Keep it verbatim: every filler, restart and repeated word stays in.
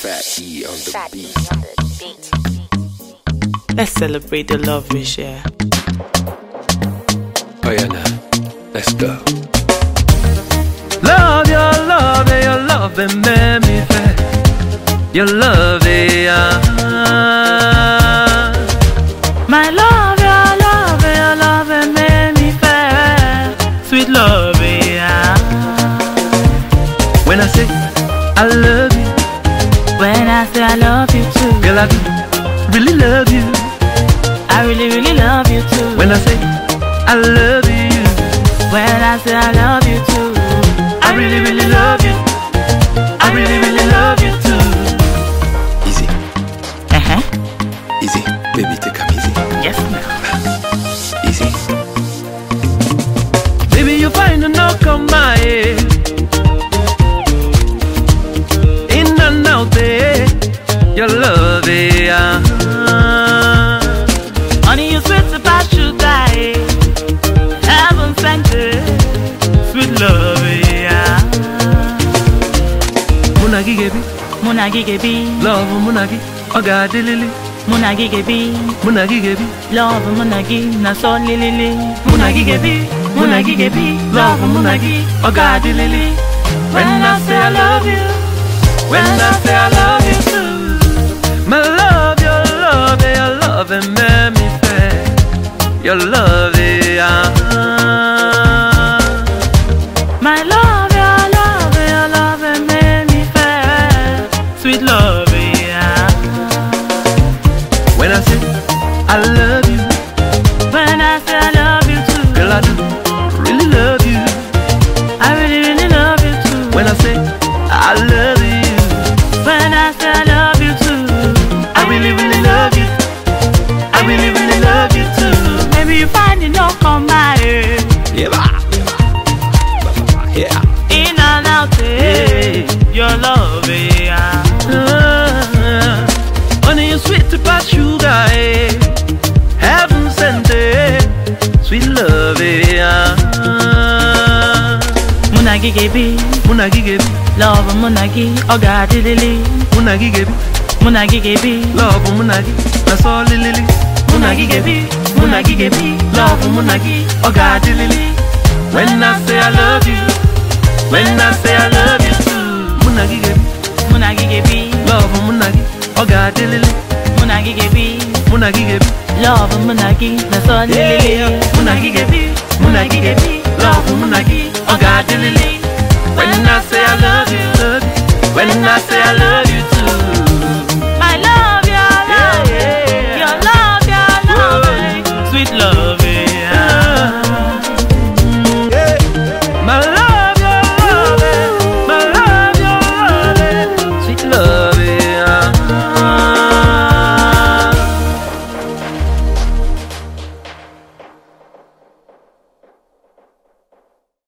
Fat E on the Fat E beat. on the beat. Let's celebrate the love we share. Oh yeah, now let's go. Love your love, and your love and make me fat. Your love, yeah. My love, your love, your love and make me fat. Sweet love, yeah. When I say I love you, When I say I love you too, girl, I do really love you. I really, really love you too. When I say I love you, When I say I love you too, I really, really love you. I really, really love you too. Easy, uh-huh. easy, baby, take a easy, Yes, ma'am. easy. Baby, you find a knock on my head. In and out there, your love, yeah. Honey, you sweet about sugar, eh? Heaven sent it. Sweet love, yeah. Munagi gebi, Munagi gebi, love munagi, oga dilili. Munagi gebi, Munagi gebi, love munagi, na so lili. munagi gebi, munagi gebi, love munagi, oga dilili. When I say I love you, When I say I love you too, my love, your love, your love, and make me fat. Your love, yeah. my love, your love, your love, and make me fat. Sweet love, yeah. When I say I love you, When I say I love you too, girl, I do really love you. I really, really love you too. When I say I love you, When I say I love you too, I really, really love you. I really, really love you too. maybe you find it not come my way. Yeah, bah. Yeah. In and out, eh? Your love, yeah. Ah, honey, you sweet to pass sugar, eh? Heaven sent it, sweet love, yeah. Munagi gebi, Munagi gebi, love munagi, oga dilili. munagi gebi, Munagi gebi, love munagi, that's all lily. munagi gebi, munagi gebi, love munagi, oga dilili. When I say I love you, when I say I love you too, munagi gebi, Munagi gebi, love munagi, oga dilili. munagi gebi, Munagi gebi, love munagi, na so lili. munagi gebi, munagi gebi, love munagi, oga dilili. When I